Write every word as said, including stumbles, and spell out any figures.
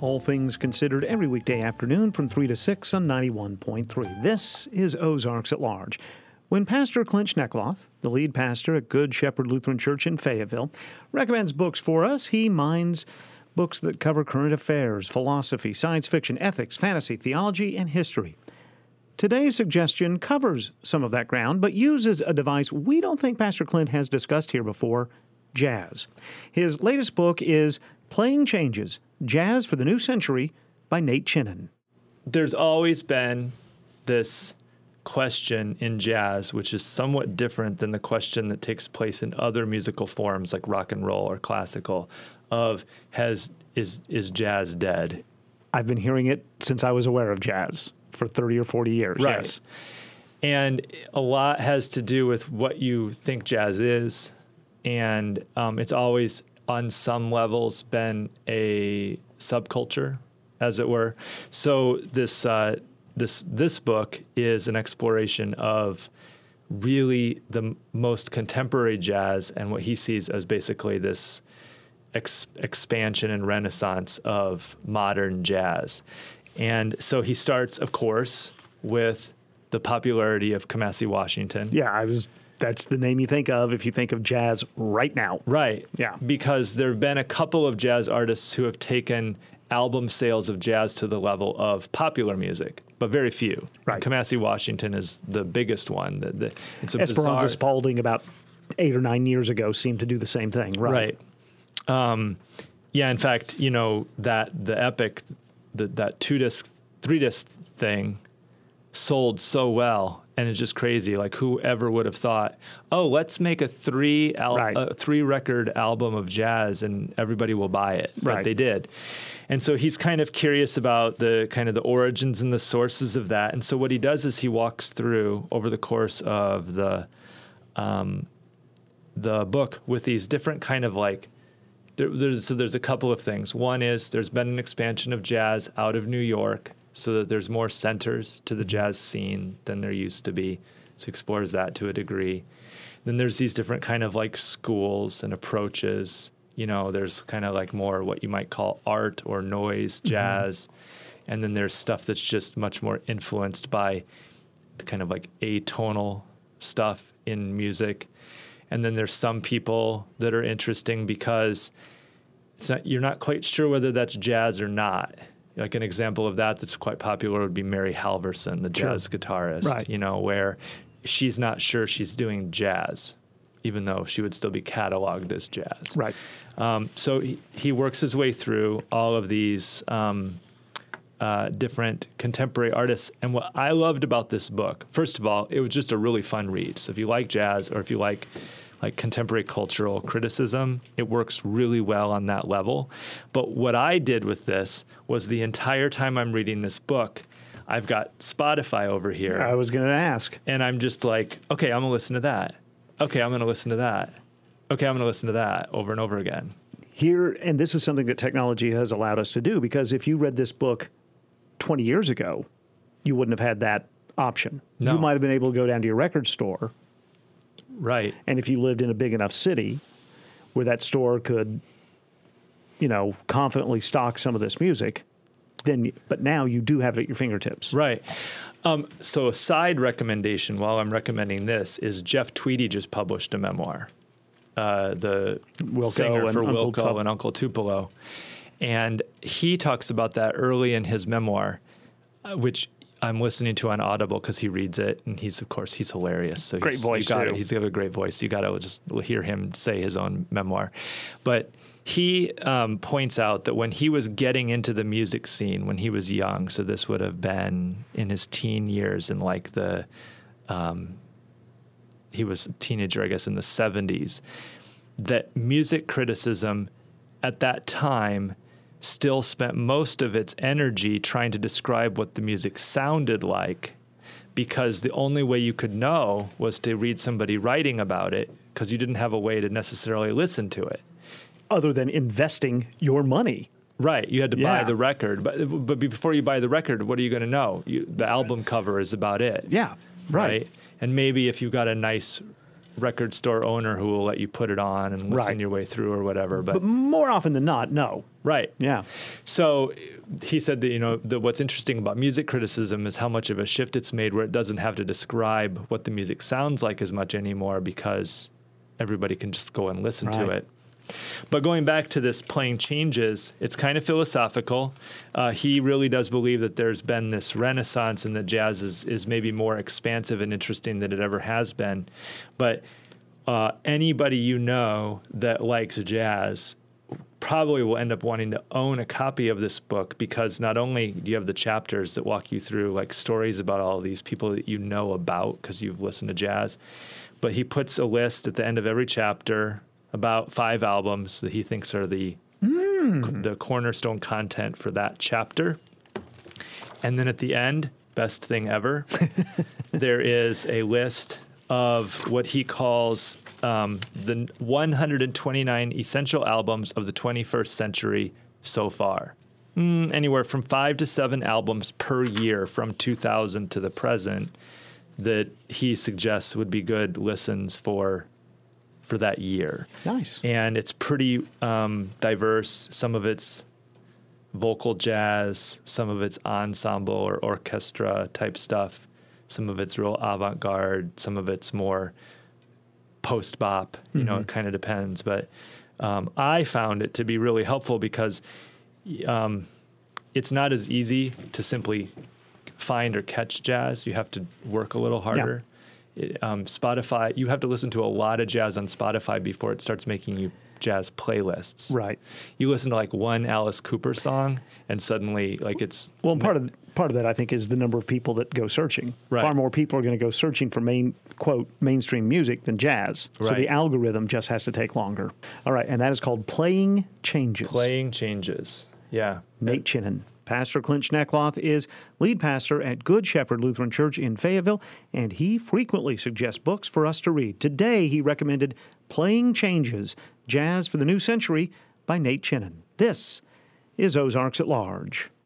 All Things Considered every weekday afternoon from three to six on ninety-one point three. This is Ozarks at Large. When Pastor Clint Schneckloth, the lead pastor at Good Shepherd Lutheran Church in Fayetteville, recommends books for us, he minds books that cover current affairs, philosophy, science fiction, ethics, fantasy, theology, and history. Today's suggestion covers some of that ground, but uses a device we don't think Pastor Clint has discussed here before, jazz. His latest book is Playing Changes, Jazz for the New Century by Nate Chinen. There's always been this question in jazz, which is somewhat different than the question that takes place in other musical forms like rock and roll or classical, of has is is jazz dead? I've been hearing it since I was aware of jazz for thirty or forty years. Right. Yes. And a lot has to do with what you think jazz is. And um, it's always, on some levels, been a subculture, as it were. So this uh, this this book is an exploration of really the m- most contemporary jazz and what he sees as basically this ex- expansion and renaissance of modern jazz. And so he starts, of course, with the popularity of Kamasi Washington. Yeah, I was. That's the name you think of if you think of jazz right now. Right. Yeah. Because there have been a couple of jazz artists who have taken album sales of jazz to the level of popular music, but very few. Right. Kamasi Washington is the biggest one. The, the, it's a Esperanza bizarre, Spalding about eight or nine years ago seemed to do the same thing. Right. Right. Um, yeah, in fact, you know, that the Epic, the, that two-disc, three-disc thing sold so well. And it's just crazy. Like, whoever would have thought, oh, let's make a three al- right. a three record album of jazz and everybody will buy it. But right. they did. And so he's kind of curious about the kind of the origins and the sources of that. And so what he does is he walks through over the course of the um, the book with these different kind of like, there, there's so there's a couple of things. One is there's been an expansion of jazz out of New York, so that there's more centers to the jazz scene than there used to be. So he explores that to a degree. Then there's these different kind of like schools and approaches. You know, there's kind of like more what you might call art or noise jazz. Mm-hmm. And then there's stuff that's just much more influenced by the kind of like atonal stuff in music. And then there's some people that are interesting because it's not, you're not quite sure whether that's jazz or not. Like an example of that that's quite popular would be Mary Halverson, the jazz sure. guitarist, right. you know, where she's not sure she's doing jazz, even though she would still be cataloged as jazz. Right. Um, so he, he works his way through all of these um, uh, different contemporary artists. And what I loved about this book, first of all, it was just a really fun read. So if you like jazz or if you like like contemporary cultural criticism, it works really well on that level. But what I did with this was the entire time I'm reading this book, I've got Spotify over here. I was going to ask. And I'm just like, okay, I'm going to listen to that. Okay, I'm going to listen to that. Okay, I'm going to listen to that over and over again. Here, and this is something that technology has allowed us to do, because if you read this book twenty years ago, you wouldn't have had that option. No. You might have been able to go down to your record store. Right. And if you lived in a big enough city where that store could, you know, confidently stock some of this music, then, but now you do have it at your fingertips. Right. Um, so a side recommendation while I'm recommending this is Jeff Tweedy just published a memoir, uh, the Wilco singer and for Uncle Wilco Tup- and Uncle Tupelo. And he talks about that early in his memoir, uh, which I'm listening to on Audible because he reads it, and he's, of course, he's hilarious. So great he's, voice, you got too. it. He's got a great voice. You got to just hear him say his own memoir. But he um, points out that when he was getting into the music scene when he was young, so this would have been in his teen years, in like the, um, he was a teenager, I guess, in the seventies, that music criticism at that time still spent most of its energy trying to describe what the music sounded like, because the only way you could know was to read somebody writing about it, because you didn't have a way to necessarily listen to it. Other than investing your money. Right. You had to Yeah. buy the record. But but before you buy the record, what are you going to know? You, the album cover is about it. Yeah, right. And maybe if you got a nice record store owner who will let you put it on and listen Right. your way through or whatever. But, But more often than not, no. right. Yeah. So he said that, you know, the, what's interesting about music criticism is how much of a shift it's made where it doesn't have to describe what the music sounds like as much anymore because everybody can just go and listen to Right. it. But going back to this playing changes, it's kind of philosophical. Uh, he really does believe that there's been this renaissance and that jazz is, is maybe more expansive and interesting than it ever has been. But uh, anybody you know that likes jazz probably will end up wanting to own a copy of this book because not only do you have the chapters that walk you through like stories about all these people that you know about because you've listened to jazz, but he puts a list at the end of every chapter about five albums that he thinks are the mm. the cornerstone content for that chapter. And then at the end, best thing ever, there is a list of what he calls um, the one hundred twenty-nine essential albums of the twenty-first century so far. Mm, anywhere from five to seven albums per year from two thousand to the present that he suggests would be good listens for for that year. Nice. And it's pretty um, diverse. Some of it's vocal jazz, some of it's ensemble or orchestra type stuff. Some of it's real avant-garde, some of it's more post-bop. You mm-hmm. know, it kind of depends. But um, I found it to be really helpful because um, it's not as easy to simply find or catch jazz. You have to work a little harder. Yeah. It, um, Spotify, you have to listen to a lot of jazz on Spotify before it starts making you jazz playlists. Right. You listen to like one Alice Cooper song, and suddenly, like it's well. Part of part of that, I think, is the number of people that go searching. Right. Far more people are going to go searching for main quote mainstream music than jazz. Right. So the algorithm just has to take longer. All right, and that is called Playing Changes. Playing Changes. Yeah. Nate Chinen. Pastor Clint Schneckloth is lead pastor at Good Shepherd Lutheran Church in Fayetteville, and he frequently suggests books for us to read. Today, he recommended Playing Changes, Jazz for the New Century by Nate Chinen. This is Ozarks at Large.